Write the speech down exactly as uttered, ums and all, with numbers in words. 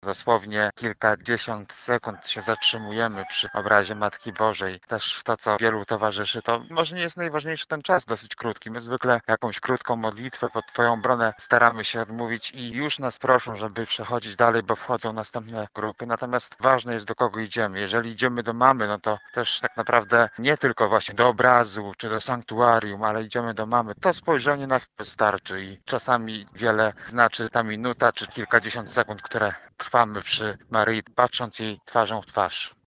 Dosłownie kilkadziesiąt sekund się zatrzymujemy przy obrazie Matki Bożej. Też to, co wielu towarzyszy, to może nie jest najważniejszy ten czas, dosyć krótki. My zwykle jakąś krótką modlitwę pod Twoją obronę staramy się odmówić i już nas proszą, żeby przechodzić dalej, bo wchodzą następne grupy. Natomiast ważne jest, do kogo idziemy. Jeżeli idziemy do mamy, no to też tak naprawdę nie tylko właśnie do obrazu czy do sanktuarium, ale idziemy do mamy. To spojrzenie na chwilę wystarczy i czasami wiele znaczy ta minuta czy kilkadziesiąt sekund, które trwamy przy Maryi, patrząc jej twarzą w twarz.